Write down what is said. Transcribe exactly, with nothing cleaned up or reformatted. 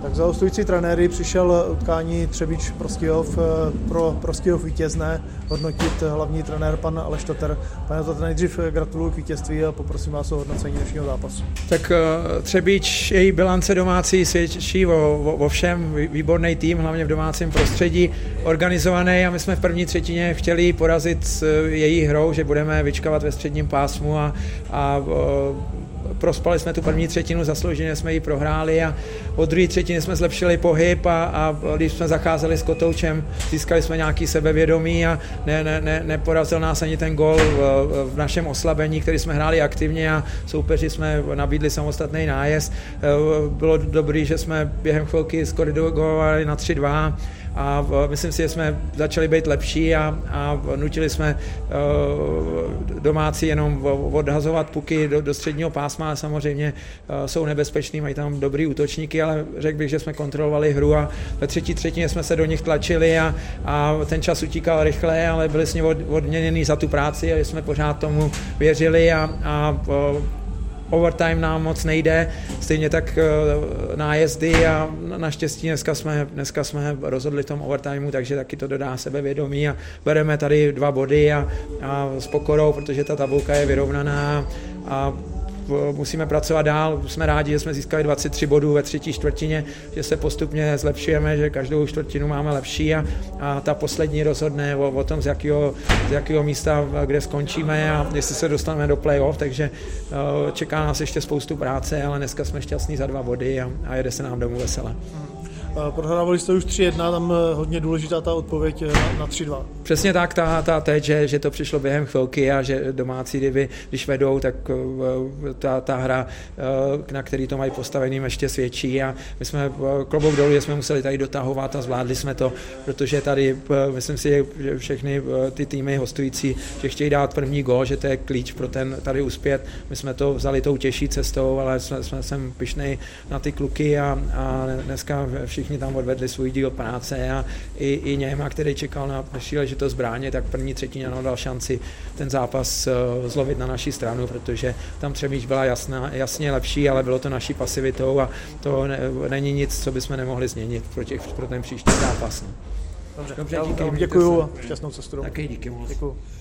Tak za hostující trenéry přišel utkání Třebíč Prostějov pro Prostějov vítězné hodnotit hlavní trenér pan Aleš Toter. Pane Toter, nejdřív gratuluju k vítězství a poprosím vás o hodnocení dnešního zápasu. Tak Třebíč, její bilance domácí svědčí o, o, o všem, výborný tým, hlavně v domácím prostředí, organizovaný, a my jsme v první třetině chtěli porazit její hrou, že budeme vyčkávat ve středním pásmu a, a prospali jsme tu první třetinu, zaslouženě jsme ji prohráli a od druhé třetiny jsme zlepšili pohyb a, a když jsme zacházeli s kotoučem, získali jsme nějaký sebevědomí a ne, ne, ne, neporazil nás ani ten gól v, v našem oslabení, který jsme hráli aktivně a soupeři jsme nabídli samostatný nájezd. Bylo dobré, že jsme během chvilky skorigovali na tři dva a myslím si, že jsme začali být lepší a, a nutili jsme uh, domácí jenom odhazovat puky do, do středního pásma, ale samozřejmě uh, jsou nebezpeční, mají tam dobrý útočníky, ale řekl bych, že jsme kontrolovali hru a ve třetí třetině jsme se do nich tlačili a, a ten čas utíkal rychle, ale byli jsme od, odměněni za tu práci a jsme pořád tomu věřili a, a uh, overtime nám moc nejde, stejně tak nájezdy a naštěstí dneska jsme, dneska jsme rozhodli v tom overtimeu, takže taky to dodá sebevědomí a bereme tady dva body a, a s pokorou, protože ta tabulka je vyrovnaná a musíme pracovat dál. Jsme rádi, že jsme získali dvacet tři bodů ve třetí čtvrtině, že se postupně zlepšujeme, že každou čtvrtinu máme lepší a, a ta poslední rozhodne o, o tom, z jakého, z jakého místa, kde skončíme a jestli se dostaneme do play-off, takže uh, čeká nás ještě spoustu práce, ale dneska jsme šťastní za dva body a, a jede se nám domů vesele. Prohrávali jste už tři jedna, tam hodně důležitá ta odpověď na, na tři dva. Přesně tak, ta, ta teď, že, že to přišlo během chvilky a že domácí, kdyby, když vedou, tak ta, ta hra, na který to mají postavený, ještě svědčí a my jsme klobouk dolů, že jsme museli tady dotahovat a zvládli jsme to, protože tady, myslím si, že všechny ty týmy hostující, že chtějí dát první gól, že to je klíč pro ten tady uspět. My jsme to vzali tou těžší cestou, ale jsme, jsme jsem pyšnej na ty kluky a, a dneska všichni tam odvedli svůj díl práce a i, i Něma, který čekal na příležitost zbraně, tak první třetině nám dal šanci ten zápas zlovit na naší stranu, protože tam Třebíč byla jasná, jasně lepší, ale bylo to naší pasivitou a to ne, není nic, co bychom nemohli změnit pro, těch, pro ten příští zápas. Dobře, Dobře díky. Děkuju a šťastnou cestu. Taky díky moc. Děkuju.